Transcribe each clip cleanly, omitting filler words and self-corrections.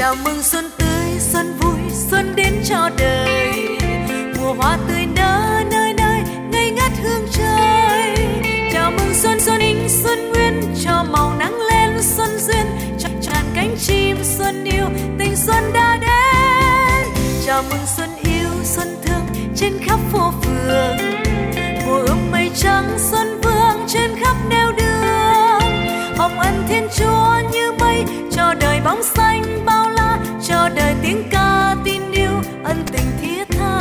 Chào mừng xuân tươi, xuân vui, xuân đến cho đời. Mùa hoa tươi nở nơi nơi, ngây ngất hương trời. Chào mừng xuân xuân in xuân nguyên, cho màu nắng lên xuân duyên, cho tràn cánh chim xuân yêu, tình xuân đã đến. Chào mừng xuân yêu, xuân thương trên khắp phố phường. Mùa ươm mây trắng xuân vương trên khắp nẻo đường. Hồng ân Thiên Chúa như mây, cho đời bóng xanh bao la, cho đời tiếng ca tin yêu ân tình thiết tha.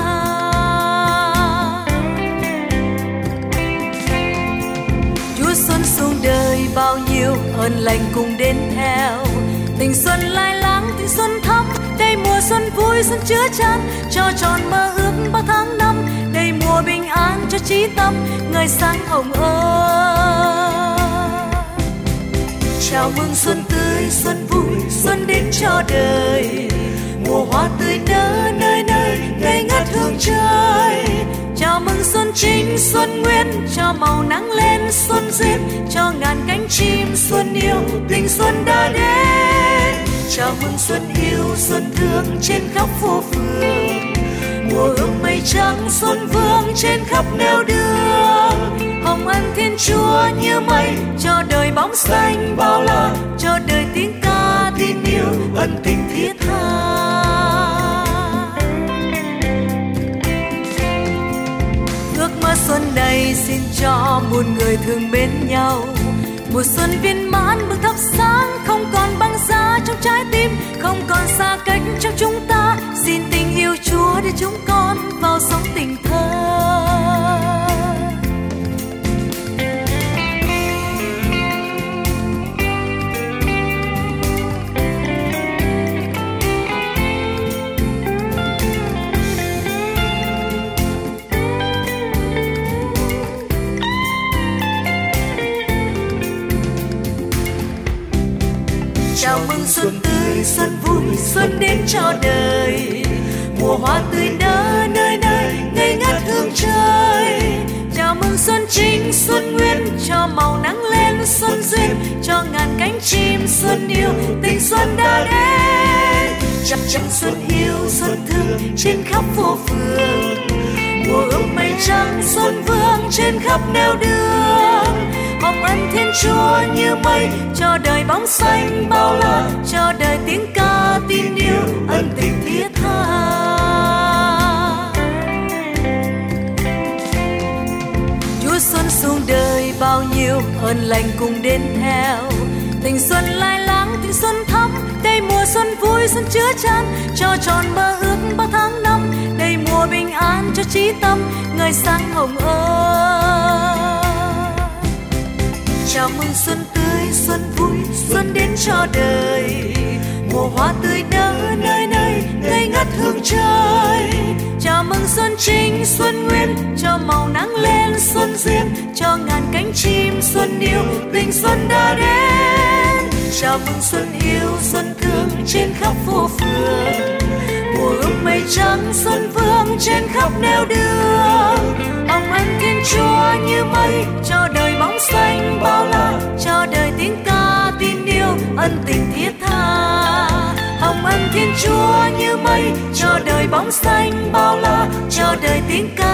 Chúa xuân xuống đời bao nhiêu ơn lành cùng đến theo. Tình xuân lai láng, tình xuân thắm, đây mùa xuân vui xuân chứa chan, cho tròn mơ ước bao tháng năm. Đây mùa bình an cho trí tâm, ngời sáng hồng ơi. Chào mừng xuân tươi, xuân vui, xuân đến cho đời. Mùa hoa tươi nở nơi nơi, ngây ngất hương trời. Chào mừng xuân chính, xuân nguyên, cho màu nắng lên xuân duyên, cho ngàn cánh chim xuân yêu, tình xuân đã đến. Chào mừng xuân yêu, xuân thương trên khắp phố phường. Mùa ươm mây trắng xuân vương trên khắp nẻo đường. Hồng ân Thiên Chúa như mây, cho đời bóng xanh bao la, cho đời tiếng ca tin yêu ân tình thiết tha. Ước mơ xuân này xin cho muôn người thương mến nhau. Mùa xuân viên mãn bừng thắp sáng, không còn băng giá trong trái tim, không còn xa cách trong chúng ta. Xin tình yêu Chúa để chúng con vào sống tình thơ. Chào mừng xuân tươi, xuân vui, xuân đến cho đời. Mùa hoa tươi nở nơi nơi, ngây ngất hương trời. Chào mừng xuân chính, xuân nguyên, cho màu nắng lên xuân duyên, cho ngàn cánh chim xuân yêu, tình xuân đã đến. Chào mừng xuân yêu, xuân thương trên khắp phố phường. Mùa ươm mây trắng xuân vương trên khắp nẻo đường. Hồng ân Thiên Chúa như mây, cho đời bóng xanh bao la, cho đời tiếng ca tin yêu ân tình thiết tha. Chúa xuân xuống đời bao nhiêu ơn lành cùng đến theo. Tình xuân lai láng, tình xuân thắm, đây mùa xuân vui xuân chứa chan, cho tròn mơ ước bao tháng năm. Đây mùa bình an cho trí tâm, ngời sáng hồng ơi. Chào mừng xuân tươi, xuân vui, xuân đến cho đời. Mùa hoa tươi nở nơi nơi, ngây ngất hương trời. Chào mừng xuân chính, xuân nguyên, cho màu nắng lên xuân duyên, cho ngàn cánh chim xuân yêu, tình xuân đã đến. Chào mừng xuân yêu, xuân thương trên khắp phố phường. Mùa ươm mây trắng xuân vương trên khắp nẻo đường. Hồng ân Thiên Chúa như mây, cho đời bóng xanh bao la, cho đời tiếng ca tin yêu ân tình thiết tha. Hồng ân Thiên Chúa như mây, cho đời bóng xanh bao la, cho đời tiếng ca